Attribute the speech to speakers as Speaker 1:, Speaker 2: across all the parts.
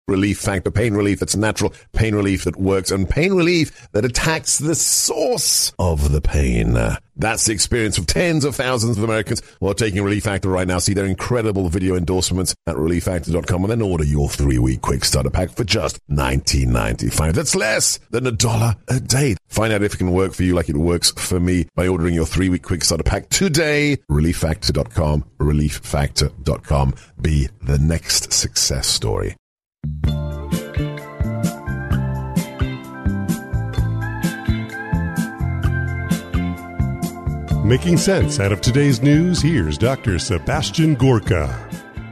Speaker 1: Relief Factor. Pain relief that's natural, pain relief that works, and pain relief that attacks the source of the pain. That's the experience of tens of thousands of Americans who are taking Relief Factor right now. See their incredible video endorsements at relieffactor.com and then order your 3-week quick starter pack for just $19.95. That's less than $1 a day. Find out if it can work for you like it works for me by ordering your 3-week quick starter pack today. relieffactor.com, relieffactor.com. Be the next success story.
Speaker 2: Making sense out of today's news, here's Dr. Sebastian Gorka.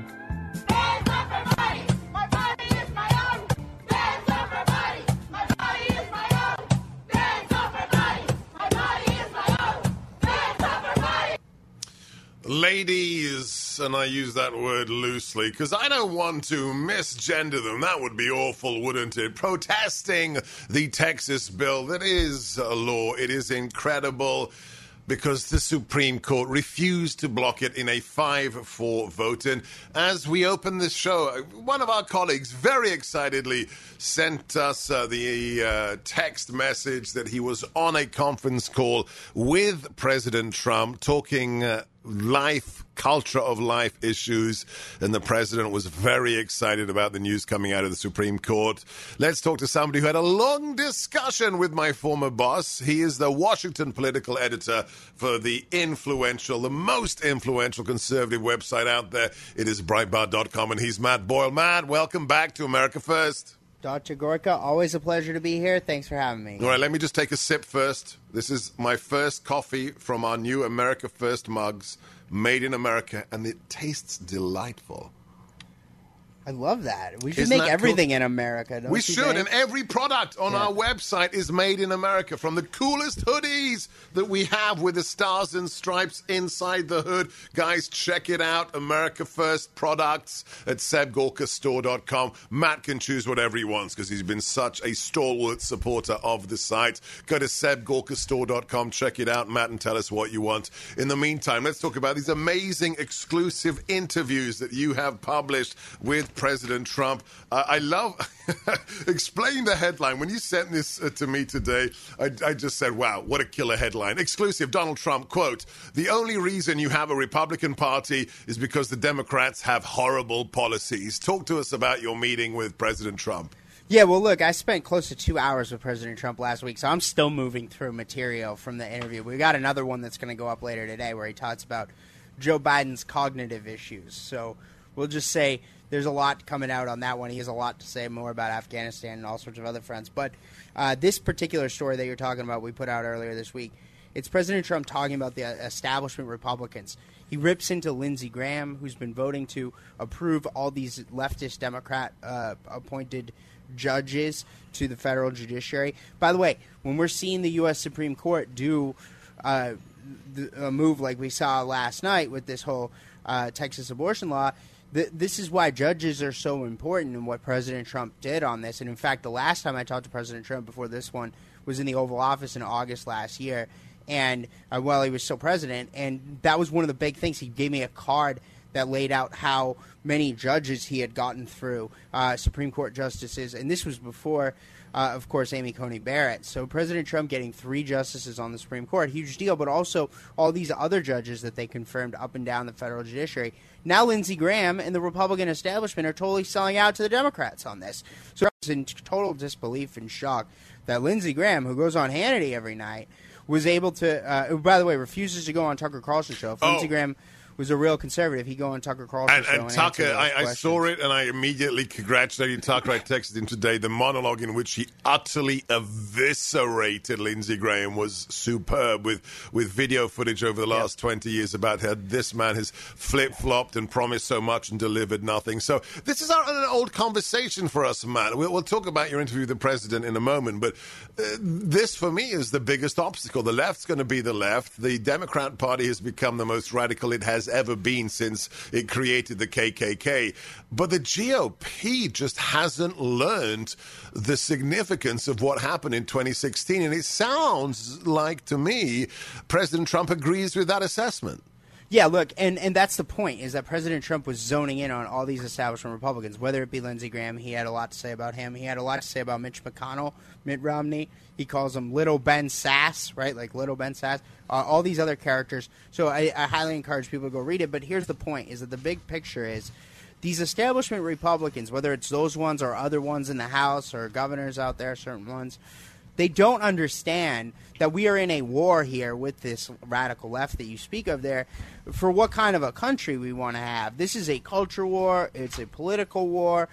Speaker 1: Ladies, and I use that word loosely because I don't want to misgender them. That would be awful, wouldn't it? Protesting the Texas bill that is a law. It is incredible because the Supreme Court refused to block it in a 5-4 vote. And as we open this show, one of our colleagues very excitedly sent us the text message that he was on a conference call with President Trump talking life, culture of life issues, and the president was very excited about the news coming out of the Supreme Court. Let's talk to somebody who had a long discussion with my former boss. He is the Washington political editor for the most influential conservative website out there. It is Breitbart.com, and he's Matt Boyle. Matt, welcome back to America First.
Speaker 3: Dr. Gorka, always a pleasure to be here. Thanks for having me.
Speaker 1: All right, let me just take a sip first. This is my first coffee from our new America First mugs, made in America, and it tastes delightful.
Speaker 3: I love that. We should make everything in America, don't
Speaker 1: we
Speaker 3: you
Speaker 1: should,
Speaker 3: think?
Speaker 1: and every product on our website is made in America, from the coolest hoodies that we have with the stars and stripes inside the hood. Guys, check it out. America First products at SebGorkaStore.com. Matt can choose whatever he wants because he's been such a stalwart supporter of the site. Go to SebGorkaStore.com, check it out, Matt, and tell us what you want. In the meantime, let's talk about these amazing exclusive interviews that you have published with President Trump. I love... Explain the headline. When you sent this to me today, I just said, wow, what a killer headline. Exclusive, Donald Trump, quote, "The only reason you have a Republican Party is because the Democrats have horrible policies." Talk to us about your meeting with President Trump.
Speaker 3: Yeah, well, look, I spent close to 2 hours with President Trump last week, so I'm still moving through material from the interview. We got another one that's going to go up later today where he talks about Joe Biden's cognitive issues. So we'll just say there's a lot coming out on that one. He has a lot to say more about Afghanistan and all sorts of other fronts. But this particular story that you're talking about, we put out earlier this week, it's President Trump talking about the establishment Republicans. He rips into Lindsey Graham, who's been voting to approve all these leftist Democrat appointed judges to the federal judiciary. By the way, when we're seeing the U.S. Supreme Court do a move like we saw last night with this whole Texas abortion law, this is why judges are so important and what President Trump did on this. And in fact, the last time I talked to President Trump before this one was in the Oval Office in August last year, and while he was still president, and that was one of the big things. He gave me a card that laid out how many judges he had gotten through, Supreme Court justices, and this was before, of course, Amy Coney Barrett. So President Trump getting 3 justices on the Supreme Court, huge deal, but also all these other judges that they confirmed up and down the federal judiciary. Now Lindsey Graham and the Republican establishment are totally selling out to the Democrats on this. So I was in total disbelief and shock that Lindsey Graham, who goes on Hannity every night, was able to, by the way, refuses to go on Tucker Carlson's show. If Lindsey Graham was a real conservative, he'd go on Tucker Carlson's show. And
Speaker 1: Tucker, I saw it, and I immediately congratulated Tucker. I texted him today. The monologue in which he utterly eviscerated Lindsey Graham was superb, with video footage over the last 20 years about how this man has flip-flopped and promised so much and delivered nothing. So this is an old conversation for us, Matt. We'll talk about your interview with the president in a moment, but this, for me, is the biggest obstacle. The left's going to be the left. The Democrat Party has become the most radical it has ever been since it created the KKK. But the GOP just hasn't learned the significance of what happened in 2016. And it sounds like, to me, President Trump agrees with that assessment.
Speaker 3: Yeah, look, and that's the point, is that President Trump was zoning in on all these establishment Republicans, whether it be Lindsey Graham. He had a lot to say about him. He had a lot to say about Mitch McConnell, Mitt Romney. He calls him Little Ben Sass, right? Like Little Ben Sass. All these other characters. So I highly encourage people to go read it. But here's the point, is that the big picture is these establishment Republicans, whether it's those ones or other ones in the House or governors out there, certain ones, they don't understand that we are in a war here with this radical left that you speak of there for what kind of a country we want to have. This is a culture war. It's a political war.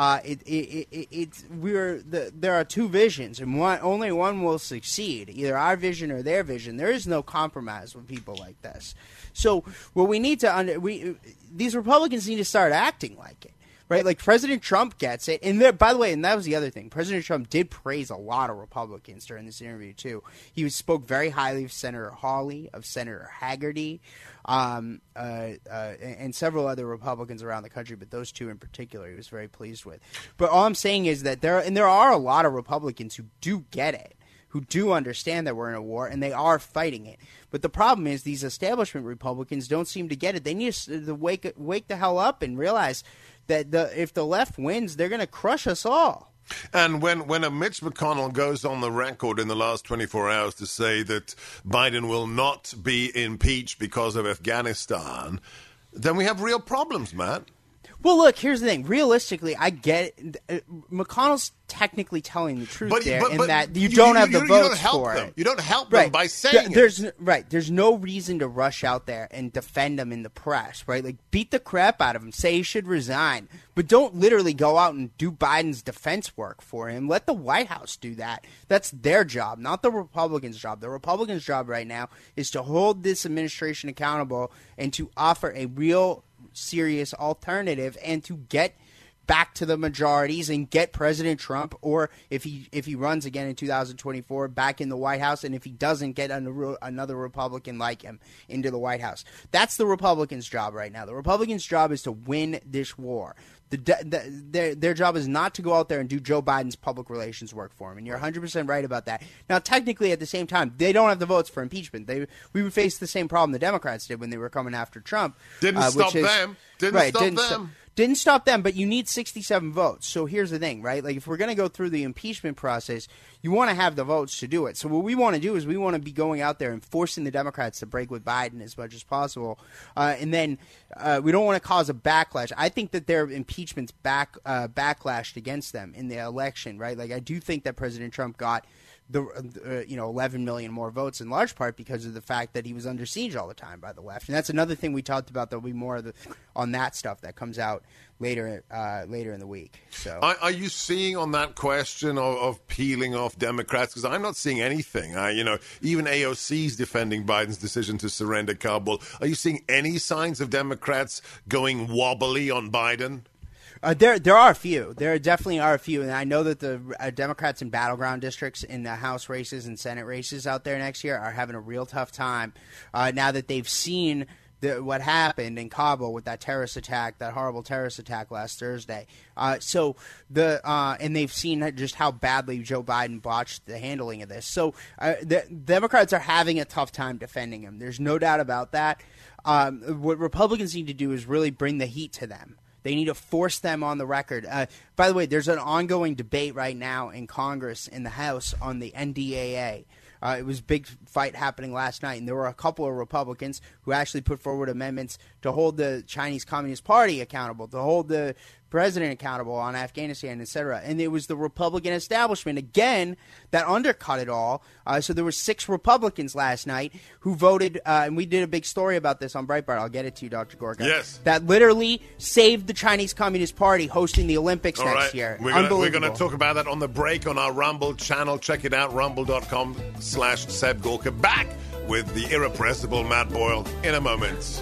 Speaker 3: There are two visions, and only one will succeed, either our vision or their vision. There is no compromise with people like this. So what we need to these Republicans need to start acting like it. Right, like President Trump gets it, and by the way, and that was the other thing. President Trump did praise a lot of Republicans during this interview too. He spoke very highly of Senator Hawley, of Senator Hagerty, and several other Republicans around the country, but those two in particular, he was very pleased with. But all I'm saying is that there are a lot of Republicans who do get it, who do understand that we're in a war, and they are fighting it. But the problem is these establishment Republicans don't seem to get it. They need to wake the hell up and realize that if the left wins, they're going to crush us all.
Speaker 1: And when a Mitch McConnell goes on the record in the last 24 hours to say that Biden will not be impeached because of Afghanistan, then we have real problems, Matt.
Speaker 3: Well, look, here's the thing. Realistically, I get it. McConnell's technically telling the truth but that you don't have the votes for it.
Speaker 1: You don't help them by saying it.
Speaker 3: There's no reason to rush out there and defend him in the press, right? Like, beat the crap out of him. Say he should resign. But don't literally go out and do Biden's defense work for him. Let the White House do that. That's their job, not the Republicans' job. The Republicans' job right now is to hold this administration accountable and to offer a real serious alternative and to get back to the majorities and get President Trump, or if he runs again in 2024, back in the White House, and if he doesn't, get another Republican like him into the White House. That's the Republicans' job right now. The Republicans' job is to win this war. Their job is not to go out there and do Joe Biden's public relations work for him, and you're 100% right about that. Now, technically, at the same time, they don't have the votes for impeachment. We would face the same problem the Democrats did when they were coming after Trump.
Speaker 1: Didn't stop them.
Speaker 3: Didn't stop them, but you need 67 votes. So here's the thing, right? Like, if we're going to go through the impeachment process, you want to have the votes to do it. So what we want to do is we want to be going out there and forcing the Democrats to break with Biden as much as possible. And then we don't want to cause a backlash. I think that their impeachment's backlashed against them in the election, right? Like, I do think that President Trump got 11 million more votes in large part because of the fact that he was under siege all the time by the left. And that's another thing we talked about. There'll be more on that stuff that comes out later in the week. So,
Speaker 1: are you seeing on that question of peeling off Democrats? Because I'm not seeing anything. Even AOC's defending Biden's decision to surrender Kabul. Are you seeing any signs of Democrats going wobbly on Biden?
Speaker 3: There are a few. There definitely are a few, and I know that the Democrats in battleground districts in the House races and Senate races out there next year are having a real tough time now that they've seen what happened in Kabul with that horrible terrorist attack last Thursday. And they've seen just how badly Joe Biden botched the handling of this. So the Democrats are having a tough time defending him. There's no doubt about that. What Republicans need to do is really bring the heat to them. They need to force them on the record. By the way, there's an ongoing debate right now in Congress, in the House, on the NDAA. It was a big fight happening last night, and there were a couple of Republicans who actually put forward amendments to hold the Chinese Communist Party accountable, to hold the president accountable on Afghanistan, etc. And it was the Republican establishment, again, that undercut it all. So there were 6 Republicans last night who voted, and we did a big story about this on Breitbart. I'll get it to you, Dr. Gorka.
Speaker 1: Yes.
Speaker 3: That literally saved the Chinese Communist Party hosting the Olympics next year.
Speaker 1: We're going to talk about that on the break on our Rumble channel. Check it out, rumble.com/Seb Gorka. Back with the irrepressible Matt Boyle in a moment.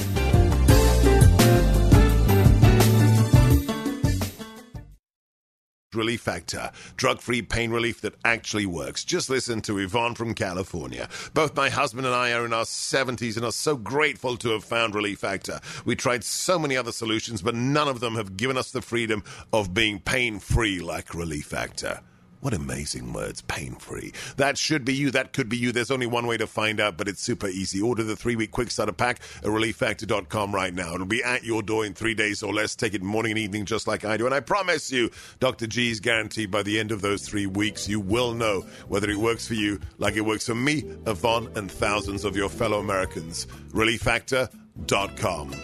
Speaker 1: Relief Factor, drug-free pain relief that actually works. Just listen to Yvonne from California. Both my husband and I are in our 70s and are so grateful to have found Relief Factor. We tried so many other solutions, but none of them have given us the freedom of being pain-free like Relief Factor. What amazing words. Pain-free. That should be you. That could be you. There's only one way to find out, but it's super easy. Order the 3-week quick starter pack at relieffactor.com right now. It'll be at your door in 3 days or less. Take it morning and evening just like I do. And I promise you, Dr. G's guaranteed by the end of those 3 weeks, you will know whether it works for you like it works for me, Yvonne, and thousands of your fellow Americans. relieffactor.com.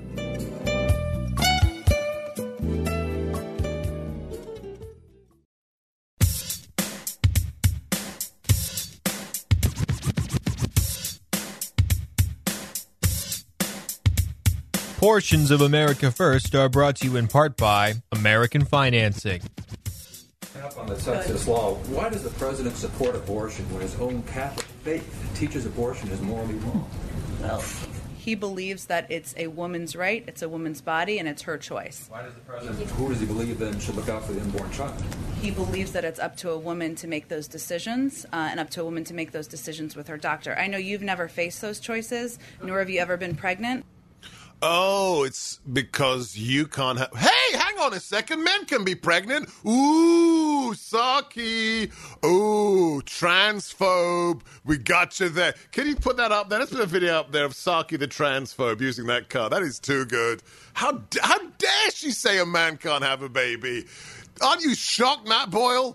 Speaker 4: Portions of America First are brought to you in part by American Financing.
Speaker 5: Up on the Texas law, why does the president support abortion when his own Catholic faith teaches abortion is morally wrong?
Speaker 6: Well, he believes that it's a woman's right, it's a woman's body, and it's her choice.
Speaker 5: Why does the president, who does he believe then should look out for the unborn child?
Speaker 6: He believes that it's up to a woman to make those decisions, and up to a woman to make those decisions with her doctor. I know you've never faced those choices, nor have you ever been pregnant.
Speaker 1: Oh, it's because you can't have... Hey, hang on a second. Men can be pregnant. Ooh, Saki. Ooh, transphobe. We got you there. Can you put that up there? Let's put a video up there of Saki the transphobe using that car. That is too good. How dare she say a man can't have a baby? Aren't you shocked, Matt Boyle?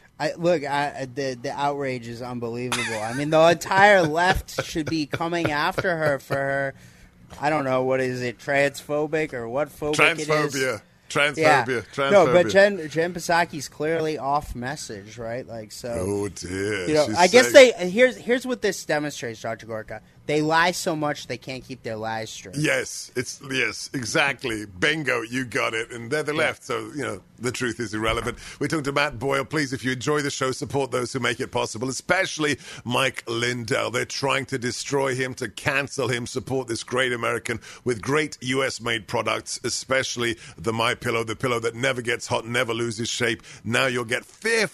Speaker 3: The outrage is unbelievable. I mean, the entire left should be coming after her for her... I don't know, what is it, transphobic or what phobic it is? Transphobia. No, but Jen Psaki's clearly off message, right? Like, so.
Speaker 1: Oh dear.
Speaker 3: You know, I guess here's what this demonstrates, Dr. Gorka. They lie so much they can't keep their lies straight.
Speaker 1: Yes, exactly. Bingo, you got it. And they're the left, so the truth is irrelevant. We're talking to Matt Boyle. Please, if you enjoy the show, support those who make it possible, especially Mike Lindell. They're trying to destroy him, to cancel him. Support this great American with great U.S.-made products, especially the MyPillow, the pillow that never gets hot, never loses shape. Now you'll get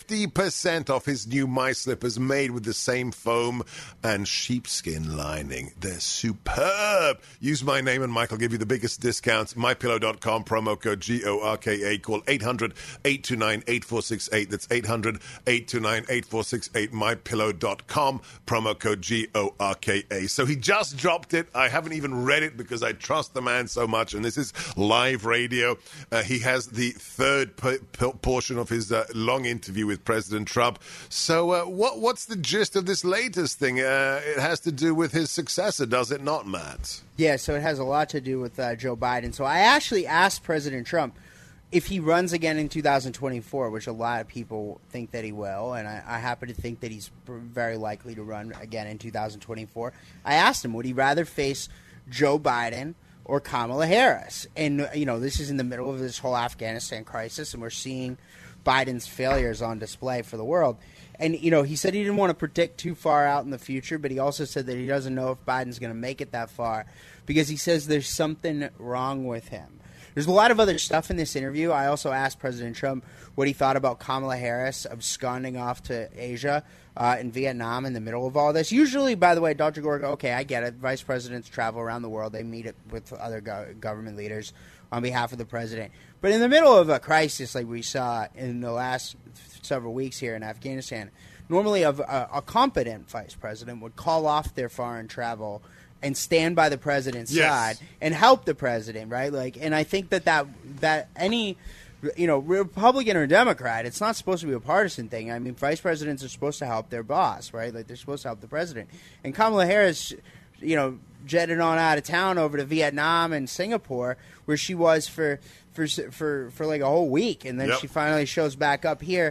Speaker 1: 50% off his new My Slippers made with the same foam and sheepskin lining. They're superb. Use my name and Mike will give you the biggest discounts. MyPillow.com, promo code GORKA. Call 800-829-8468. That's 800-829-8468. MyPillow.com, promo code GORKA. So he just dropped it. I haven't even read it because I trust the man so much, and this is live radio. He has the third portion of his long interview with President Trump. So what's the gist of this latest thing? It has to do with his successor, does it not, Matt?
Speaker 3: Yeah, so it has a lot to do with Joe Biden. So I actually asked President Trump if he runs again in 2024, which a lot of people think that he will, and I happen to think that he's very likely to run again in 2024. I asked him, would he rather face Joe Biden or Kamala Harris? And, this is in the middle of this whole Afghanistan crisis, and we're seeing Biden's failures on display for the world. And, he said he didn't want to predict too far out in the future, but he also said that he doesn't know if Biden's going to make it that far because he says there's something wrong with him. There's a lot of other stuff in this interview. I also asked President Trump what he thought about Kamala Harris absconding off to Asia and Vietnam in the middle of all this. Usually, by the way, Dr. Gorka, okay, I get it. Vice presidents travel around the world. They meet with other government leaders on behalf of the president. But in the middle of a crisis like we saw in the last several weeks here in Afghanistan, normally a competent vice president would call off their foreign travel and stand by the president's side and help the president, right? And I think that any Republican or Democrat, it's not supposed to be a partisan thing. I mean, vice presidents are supposed to help their boss, right? They're supposed to help the president. And Kamala Harris, jetted on out of town over to Vietnam and Singapore, where she was for like a whole week, and then she finally shows back up here.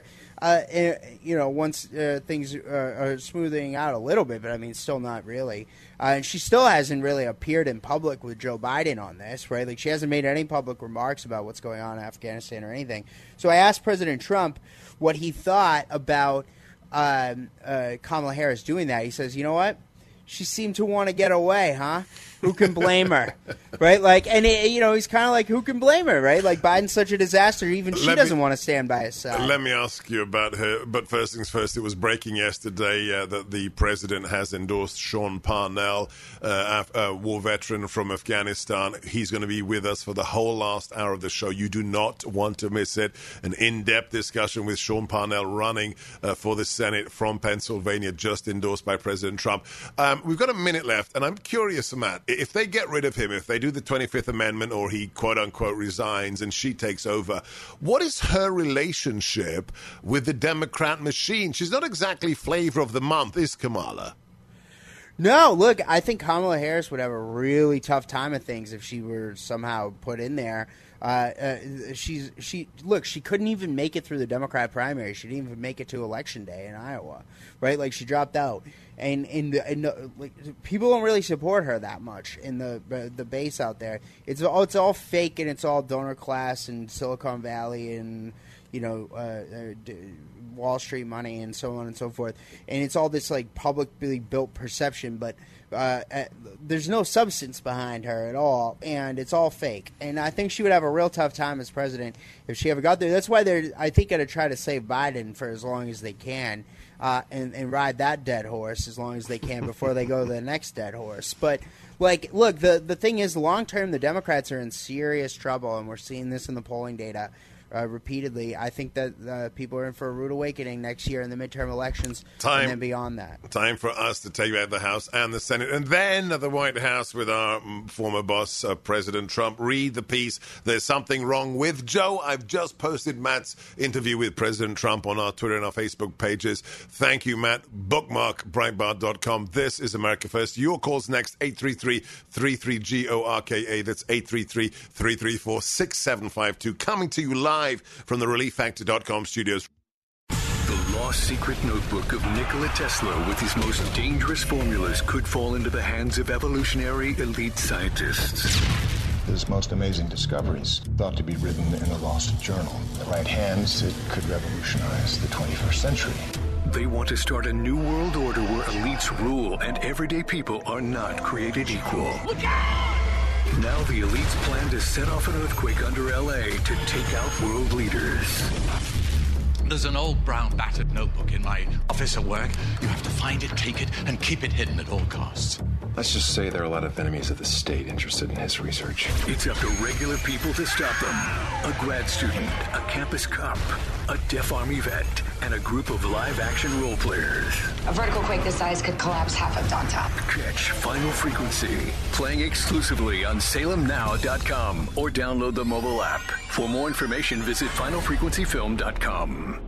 Speaker 3: Once things are smoothing out a little bit, but I mean, still not really. And she still hasn't really appeared in public with Joe Biden on this, right? Like, she hasn't made any public remarks about what's going on in Afghanistan or anything. So I asked President Trump what he thought about Kamala Harris doing that. He says, you know what? She seemed to want to get away, huh? Who can blame her? Right? Like, and he's kind of like, who can blame her? Right? Like, Biden's such a disaster. Even she doesn't want to stand by his side.
Speaker 1: Let me ask you about her. But first things first, it was breaking yesterday that the president has endorsed Sean Parnell, a war veteran from Afghanistan. He's going to be with us for the whole last hour of the show. You do not want to miss it. An in-depth discussion with Sean Parnell running for the Senate from Pennsylvania, just endorsed by President Trump. We've got a minute left, and I'm curious, Matt, if they get rid of him, if they do the 25th Amendment or he quote-unquote resigns and she takes over, what is her relationship with the Democrat machine? She's not exactly flavor of the month, is Kamala?
Speaker 3: No, look, I think Kamala Harris would have a really tough time of things if she were somehow put in there. She couldn't even make it through the Democrat primary. She didn't even make it to Election Day in Iowa, right? Like, she dropped out, and people don't really support her that much in the base out there. It's all fake, and it's all donor class and Silicon Valley and Wall Street money and so on and so forth, and it's all this like publicly built perception, but there's no substance behind her at all, and it's all fake. And I think she would have a real tough time as president if she ever got there. That's why they're, I think, going to try to save Biden for as long as they can, and ride that dead horse as long as they can before they go to the next dead horse. But like, look, the thing is, long term, the Democrats are in serious trouble, and we're seeing this in the polling data. Repeatedly. I think that people are in for a rude awakening next year in the midterm elections and then beyond that.
Speaker 1: Time for us to take back the House and the Senate and then the White House with our former boss, President Trump. Read the piece, There's Something Wrong with Joe. I've just posted Matt's interview with President Trump on our Twitter and our Facebook pages. Thank you, Matt. Bookmark Breitbart.com. This is America First. Your call's next, 833-33-GORKA. That's 833-334-6752. Coming to you live from the ReliefFactor.com studios.
Speaker 7: The lost secret notebook of Nikola Tesla with his most dangerous formulas could fall into the hands of evolutionary elite scientists.
Speaker 8: His most amazing discoveries thought to be written in a lost journal. In the right hands, it could revolutionize the 21st century.
Speaker 7: They want to start a new world order where elites rule and everyday people are not created equal. Look out! Now the elites plan to set off an earthquake under L.A. to take out world leaders.
Speaker 9: There's an old brown battered notebook in my office at work. You have to find it, take it, and keep it hidden at all costs.
Speaker 10: Let's just say there are a lot of enemies of the state interested in his research.
Speaker 7: It's up to regular people to stop them. A grad student, a campus cop, a deaf army vet, and a group of live-action role players.
Speaker 11: A vertical quake this size could collapse half of downtown.
Speaker 7: Catch Final Frequency, playing exclusively on SalemNow.com or download the mobile app. For more information, visit FinalFrequencyFilm.com.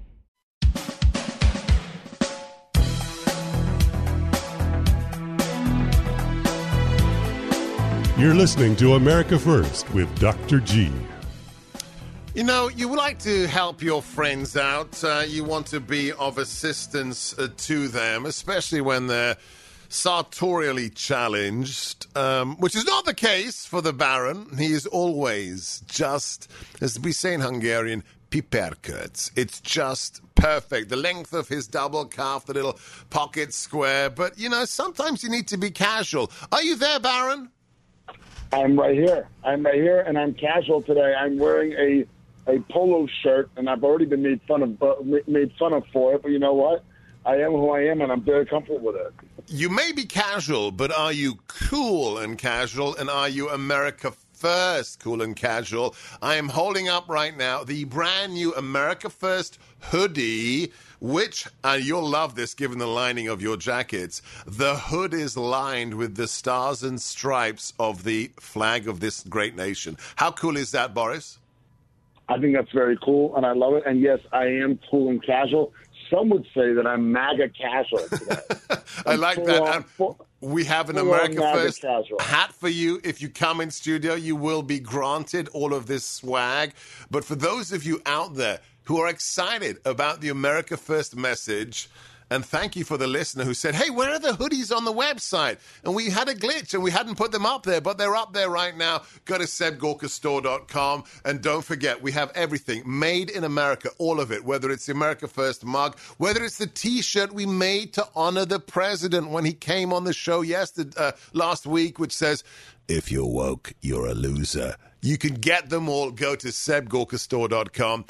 Speaker 2: You're listening to America First with Dr. G.
Speaker 1: You know, you would like to help your friends out. You want to be of assistance to them, especially when they're sartorially challenged, which is not the case for the Baron. He is always just, as we say in Hungarian, piperköt. It's just perfect. The length of his double calf, the little pocket square. But, you know, sometimes you need to be casual. Are you there, Baron?
Speaker 12: I'm right here. And I'm casual today. I'm wearing a polo shirt, and I've already been made fun of for it. But you know what? I am who I am, and I'm very comfortable with it.
Speaker 1: You may be casual, but are you cool and casual? And are you America First cool and casual? I am holding up right now the brand new America First hoodie, which, you'll love this given the lining of your jackets, the hood is lined with the stars and stripes of the flag of this great nation. How cool is that, Boris?
Speaker 12: I think that's very cool, and I love it. And yes, I am cool and casual. Some would say that I'm MAGA casual today.
Speaker 1: I like that. We have an America First hat for you. If you come in studio, you will be granted all of this swag. But for those of you out there who are excited about the America First message, And thank you for the listener who said, hey, where are the hoodies on the website? And we had a glitch and we hadn't put them up there, but they're up there right now. Go to SebGorkaStore.com. And don't forget, we have everything made in America, all of it, whether it's the America First mug, whether it's the T-shirt we made to honor the president when he came on the show last week, which says, if you're woke, you're a loser. You can get them all. Go to SebGorkaStore.com.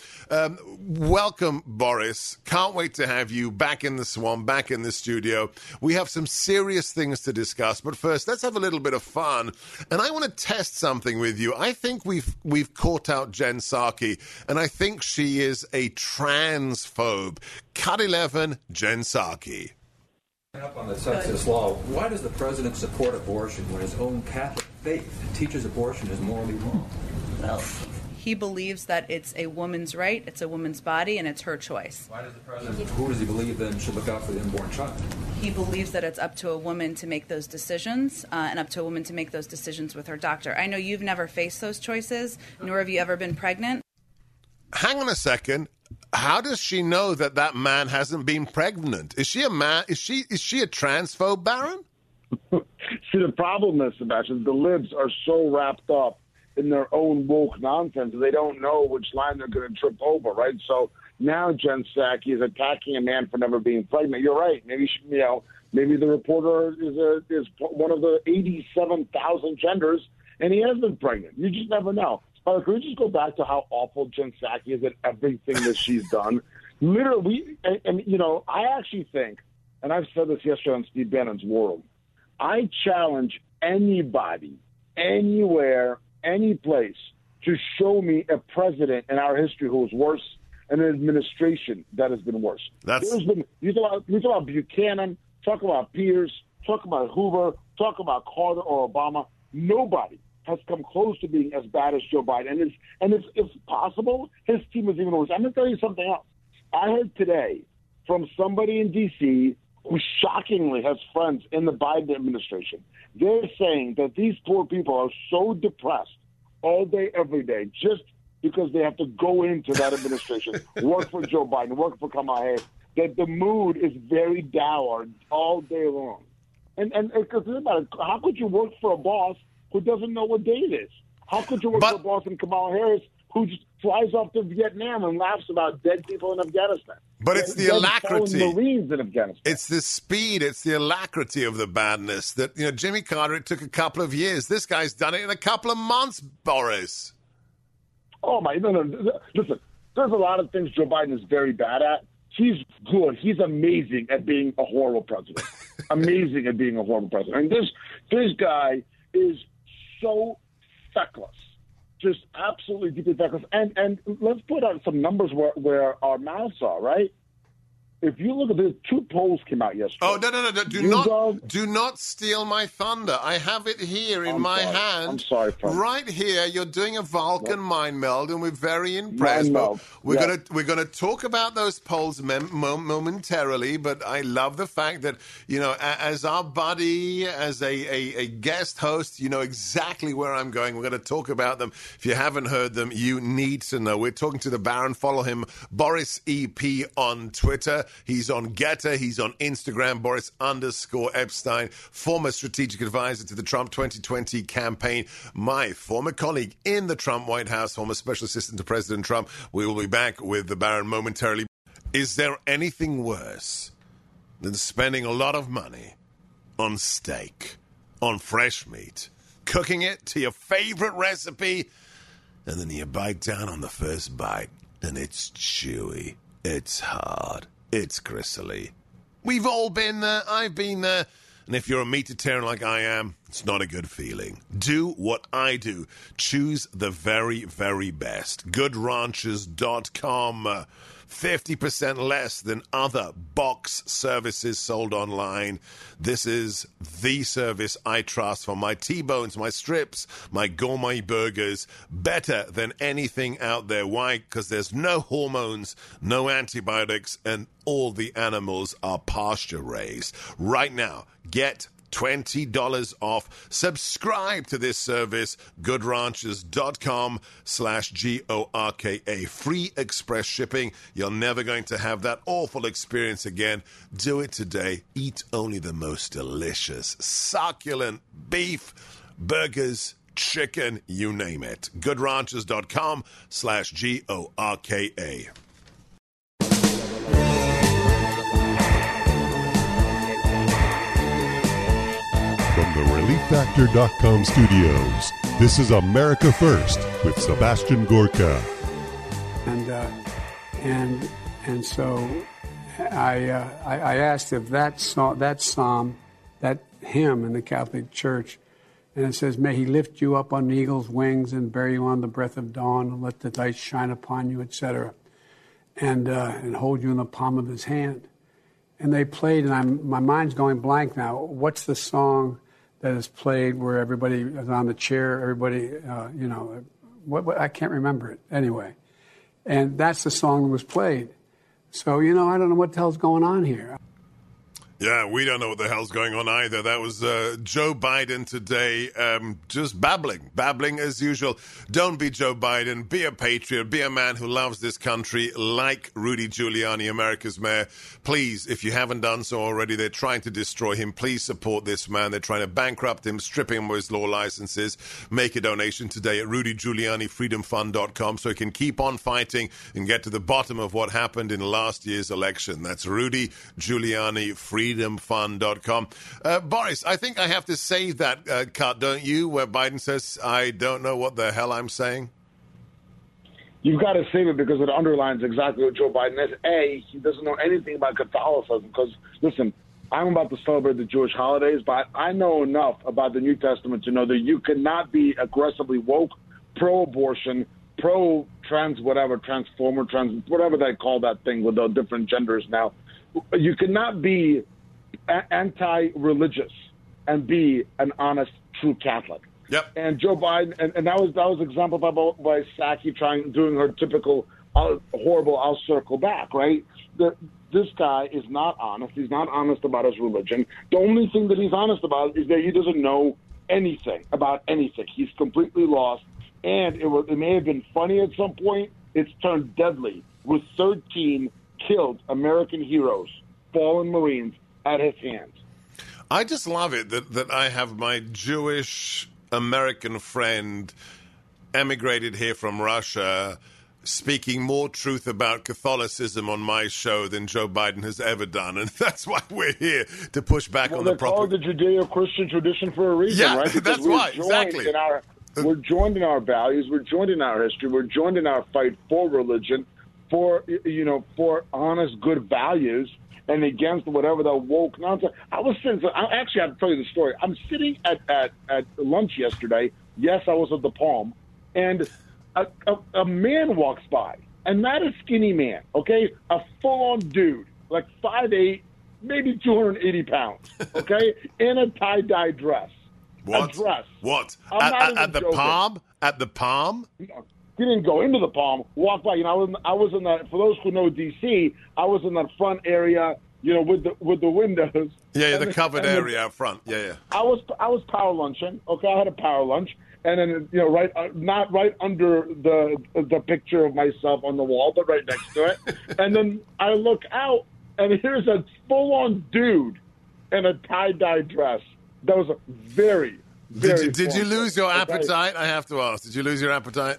Speaker 1: Welcome, Boris. Can't wait to have you back in the swamp, back in the studio. We have some serious things to discuss, but first, let's have a little bit of fun. And I want to test something with you. I think we've caught out Jen Psaki, and I think she is a transphobe. Cut 11, Jen Psaki.
Speaker 5: Up on the sexist law, why does the president support abortion when his own Catholic faith teaches abortion is morally wrong?
Speaker 6: Well, he believes that it's a woman's right, it's a woman's body, and it's her choice.
Speaker 5: Why does the president, who does he believe then should look out for the unborn child?
Speaker 6: He believes that it's up to a woman to make those decisions, and up to a woman to make those decisions with her doctor. I know you've never faced those choices, nor have you ever been pregnant.
Speaker 1: Hang on a second. How does she know that man hasn't been pregnant? Is she a man? Is she a transphobe, Baron?
Speaker 12: See, the problem is, Sebastian, the libs are so wrapped up in their own woke nonsense, they don't know which line they're going to trip over, right? So now Jen Psaki is attacking a man for never being pregnant. You're right. Maybe maybe the reporter is one of the 87,000 genders, and he has been pregnant. You just never know. Can we just go back to how awful Jen Psaki is at everything that she's done? Literally, I actually think, and I've said this yesterday on Steve Bannon's World, I challenge anybody, anywhere, any place, to show me a president in our history who was worse and an administration that has been worse. You talk about Buchanan, talk about Pierce, talk about Hoover, talk about Carter or Obama. Nobody has come close to being as bad as Joe Biden. And if possible, his team is even worse. I'm going to tell you something else. I heard today from somebody in D.C. who shockingly has friends in the Biden administration. They're saying that these poor people are so depressed all day, every day, just because they have to go into that administration, work for Joe Biden, work for Kamala Harris, that the mood is very dour all day long. And because think about it, how could you work for a boss who doesn't know what day it is? How could you work for a boss in Kamala Harris who just flies off to Vietnam and laughs about dead people in Afghanistan?
Speaker 1: But it's the alacrity.
Speaker 12: Marines in Afghanistan.
Speaker 1: It's the speed. It's the alacrity of the badness that, Jimmy Carter, it took a couple of years. This guy's done it in a couple of months, Boris.
Speaker 12: Oh, my. No. Listen, there's a lot of things Joe Biden is very bad at. He's good. He's amazing at being a horrible president. Amazing at being a horrible president. And this guy is so feckless, just absolutely deeply feckless. And let's put out some numbers where our mouths are, right? If you look at the 2 polls came out yesterday.
Speaker 1: Oh, no. Do not steal my thunder. I have it here in my hand.
Speaker 12: I'm sorry, Frank.
Speaker 1: Right here, you're doing a Vulcan mind meld, and we're very impressed. We're gonna talk about those polls momentarily, but I love the fact that, as our buddy, as a guest host, you know exactly where I'm going. We're going to talk about them. If you haven't heard them, you need to know. We're talking to the Baron. Follow him, Boris EP on Twitter. He's on Getter. He's on Instagram, Boris_Epstein, former strategic advisor to the Trump 2020 campaign, my former colleague in the Trump White House, former special assistant to President Trump. We will be back with the Baron momentarily. Is there anything worse than spending a lot of money on steak, on fresh meat, cooking it to your favorite recipe, and then you bite down on the first bite, and it's chewy, it's hard, it's gristly. We've all been there. I've been there. And if you're a meatatarian like I am, it's not a good feeling. Do what I do. Choose the very, very best. GoodRanchers.com. 50% less than other box services sold online. This is the service I trust for my T-bones, my strips, my gourmet burgers. Better than anything out there. Why? Because there's no hormones, no antibiotics, and all the animals are pasture-raised. Right now, get $20 off. Subscribe to this service, goodranchers.com/GORKA. Free express shipping. You're never going to have that awful experience again. Do it today. Eat only the most delicious, succulent beef, burgers, chicken, you name it. goodranchers.com/GORKA.
Speaker 2: From the ReliefFactor.com studios, this is America First with Sebastian Gorka.
Speaker 13: And so I asked if that psalm, that hymn in the Catholic Church, and it says, "May he lift you up on eagle's wings and bear you on the breath of dawn, and let the light shine upon you," etc., and hold you in the palm of his hand. And they played, and my mind's going blank now. What's the song that is played where everybody is on the chair, everybody, what I can't remember it anyway. And that's the song that was played. So, I don't know what the hell's going on here.
Speaker 1: Yeah, we don't know what the hell's going on either. That was Joe Biden today, just babbling as usual. Don't be Joe Biden. Be a patriot. Be a man who loves this country like Rudy Giuliani, America's mayor. Please, if you haven't done so already, they're trying to destroy him. Please support this man. They're trying to bankrupt him, stripping him of his law licenses. Make a donation today at RudyGiulianiFreedomFund.com so he can keep on fighting and get to the bottom of what happened in last year's election. That's Rudy Giuliani FreedomFund.com. Boris, I think I have to save that cut, don't you, where Biden says, "I don't know what the hell I'm saying"?
Speaker 12: You've got to save it because it underlines exactly what Joe Biden is. A, he doesn't know anything about Catholicism because, listen, I'm about to celebrate the Jewish holidays, but I know enough about the New Testament to know that you cannot be aggressively woke, pro-abortion, pro-trans, whatever, transformer, whatever they call that thing with the different genders now. You cannot be anti-religious and be an honest, true Catholic.
Speaker 1: Yep.
Speaker 12: And Joe Biden, and that was exemplified by Psaki doing her typical horrible "I'll circle back," right? This guy is not honest. He's not honest about his religion. The only thing that he's honest about is that he doesn't know anything about anything. He's completely lost. And it may have been funny at some point. It's turned deadly with 13 killed American heroes, fallen Marines, at his hands.
Speaker 1: I just love it that I have my Jewish American friend emigrated here from Russia speaking more truth about Catholicism on my show than Joe Biden has ever done. And that's why we're here, to push back on the
Speaker 12: propaganda. They call it the Judeo-Christian tradition for a reason,
Speaker 1: right?
Speaker 12: Because
Speaker 1: that's why, exactly.
Speaker 12: We're joined in our values. We're joined in our history. We're joined in our fight for religion, for honest, good values, and against whatever the woke nonsense. I actually have to tell you the story. I'm sitting at lunch yesterday. Yes, I was at the Palm, and a man walks by, and not a skinny man, okay, a full-on dude, like 5'8", maybe 280 pounds, okay, in a tie-dye dress.
Speaker 1: What?
Speaker 12: A dress.
Speaker 1: What? At the Palm? At the Palm?
Speaker 12: He didn't go into the Palm. Walk by. I was in that. For those who know D.C., I was in that front area. With the windows.
Speaker 1: Yeah, the covered area out front. Yeah.
Speaker 12: I was power lunching. Okay, I had a power lunch, and then not right under the picture of myself on the wall, but right next to it. And then I look out, and here's a full-on dude in a tie-dye dress. That was a very, very.
Speaker 1: Did you lose your appetite? I have to ask. Did you lose your appetite?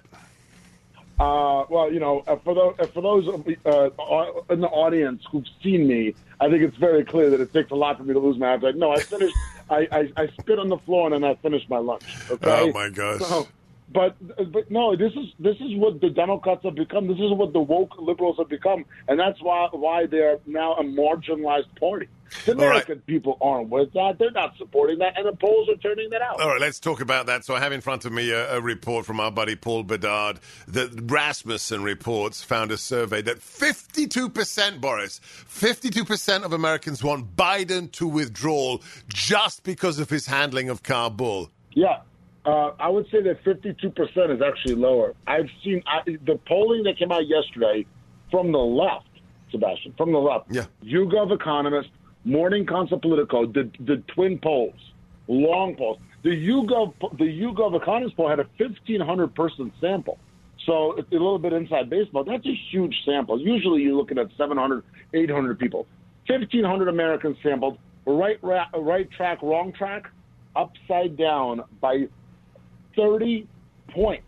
Speaker 12: For those in the audience who've seen me, I think it's very clear that it takes a lot for me to lose my appetite. No, I finished. I spit on the floor and then I finised my lunch. Okay?
Speaker 1: Oh my gosh!
Speaker 12: So, but no, this is what the Democrats have become. This is what the woke liberals have become, and that's why they are now a marginalized party. The American people aren't with that. They're not supporting that, and the polls are turning that out.
Speaker 1: All right, let's talk about that. So I have in front of me a report from our buddy Paul Bedard. The Rasmussen reports found a survey that 52%, Boris, 52% of Americans want Biden to withdraw just because of his handling of Kabul.
Speaker 12: Yeah. I would say that 52% is actually lower. I've seen the polling that came out yesterday from the left, Sebastian, from the left.
Speaker 1: Yeah.
Speaker 12: YouGov economist Morning Consult Politico did twin polls, long polls. The YouGov Economist poll had a 1,500-person sample. So it's a little bit inside baseball. That's a huge sample. Usually you're looking at 700, 800 people. 1,500 Americans sampled, right track, wrong track, upside down by 30 points.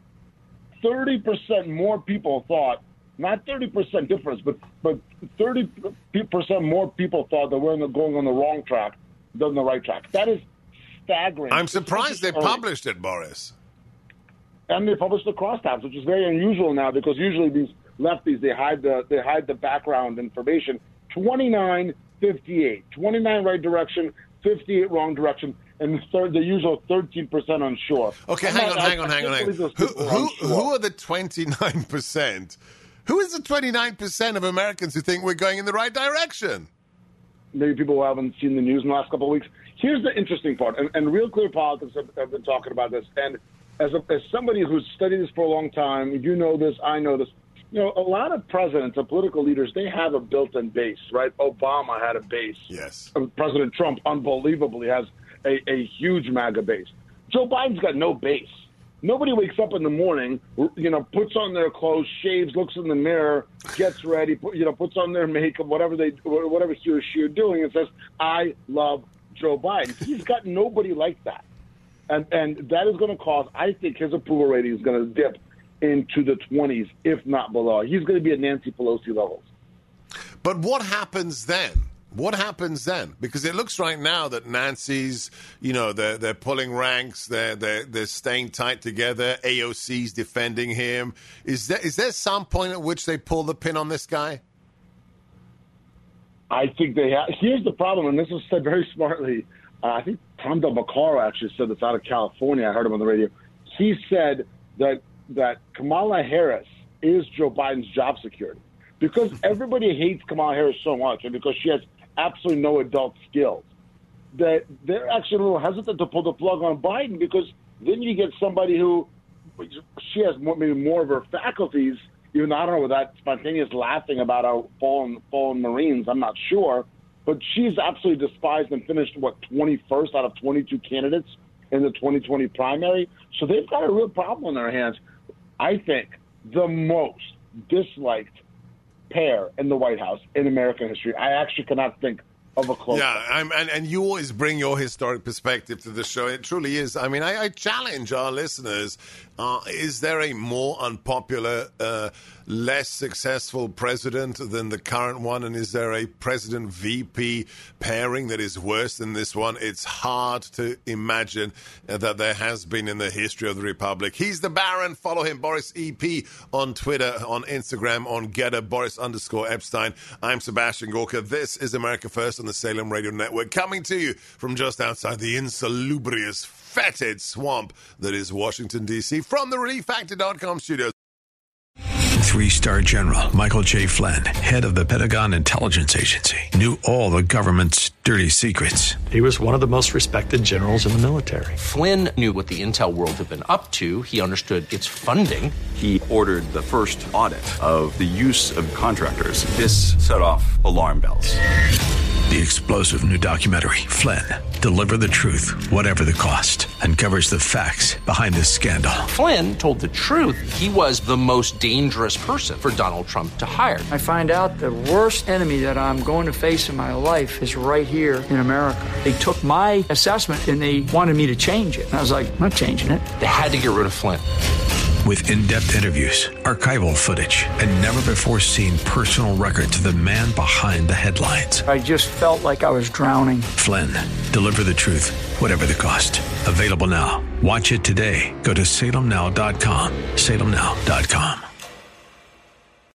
Speaker 12: 30% more people thought, not 30% difference, but 30% more people thought that we're going on the wrong track than the right track. That is staggering.
Speaker 1: I'm surprised they published it, Boris.
Speaker 12: And they published the crosstabs, which is very unusual now because usually these lefties, they hide the background information. 29-58. 29 right direction, 58 wrong direction, and the usual 13% unsure.
Speaker 1: Okay, hang on. Who are the 29%? Who is the 29% of Americans who think we're going in the right direction?
Speaker 12: Maybe people who haven't seen the news in the last couple of weeks. Here's the interesting part, and Real Clear Politics have been talking about this, and as somebody who's studied this for a long time, you know this, I know this. You know, a lot of presidents and political leaders, they have a built-in base, right? Obama had a base.
Speaker 1: Yes.
Speaker 12: President Trump, unbelievably, has a huge MAGA base. Joe Biden's got no base. Nobody wakes up in the morning, puts on their clothes, shaves, looks in the mirror, gets ready, puts on their makeup, whatever he or she are doing, and says, "I love Joe Biden." He's got nobody like that. And that is going to cause, I think, his approval rating is going to dip into the 20s, if not below. He's going to be at Nancy Pelosi levels.
Speaker 1: But what happens then? What happens then? Because it looks right now that Nancy's, they're pulling ranks, they're staying tight together. AOC's defending him. Is there some point at which they pull the pin on this guy?
Speaker 12: I think they have. Here's the problem, and this was said very smartly. I think Tom DelBaccaro actually said this out of California. I heard him on the radio. He said that Kamala Harris is Joe Biden's job security. Because everybody hates Kamala Harris so much, and because she has absolutely no adult skills, that they're actually a little hesitant to pull the plug on Biden, because then you get somebody who, she has maybe more of her faculties, even though I don't know, with that spontaneous laughing about our fallen Marines, I'm not sure. But she's absolutely despised and finished, 21st out of 22 candidates in the 2020 primary. So they've got a real problem on their hands. I think the most disliked pair in the White House in American history. I actually cannot think of a close.
Speaker 1: Yeah, and you always bring your historic perspective to the show. It truly is. I mean, I challenge our listeners. Is there a more unpopular, less successful president than the current one? And is there a president-VP pairing that is worse than this one? It's hard to imagine that there has been in the history of the Republic. He's the Baron. Follow him, Boris EP, on Twitter, on Instagram, on Getter, Boris_Epstein. I'm Sebastian Gorka. This is America First on the Salem Radio Network, coming to you from just outside the insalubrious, fetid swamp that is Washington, D.C., from the ReliefFactor.com studios.
Speaker 7: 3-star General Michael J. Flynn, head of the Pentagon Intelligence Agency, knew all the government's dirty secrets.
Speaker 14: He was one of the most respected generals in the military.
Speaker 15: Flynn knew what the intel world had been up to. He understood its funding.
Speaker 16: He ordered the first audit of the use of contractors. This set off alarm bells.
Speaker 7: The explosive new documentary, Flynn, Deliver the Truth, Whatever the Cost, uncovers the facts behind this scandal.
Speaker 15: Flynn told the truth. He was the most dangerous person for Donald Trump to hire.
Speaker 17: I find out the worst enemy that I'm going to face in my life is right here in America. They took my assessment and they wanted me to change it. And I was like, I'm not changing it.
Speaker 15: They had to get rid of Flynn.
Speaker 7: With in-depth interviews, archival footage, and never-before-seen personal records of the man behind the headlines.
Speaker 17: I just felt like I was drowning.
Speaker 7: Flynn, Deliver the Truth, Whatever the Cost. Available now. Watch it today. Go to salemnow.com. salemnow.com.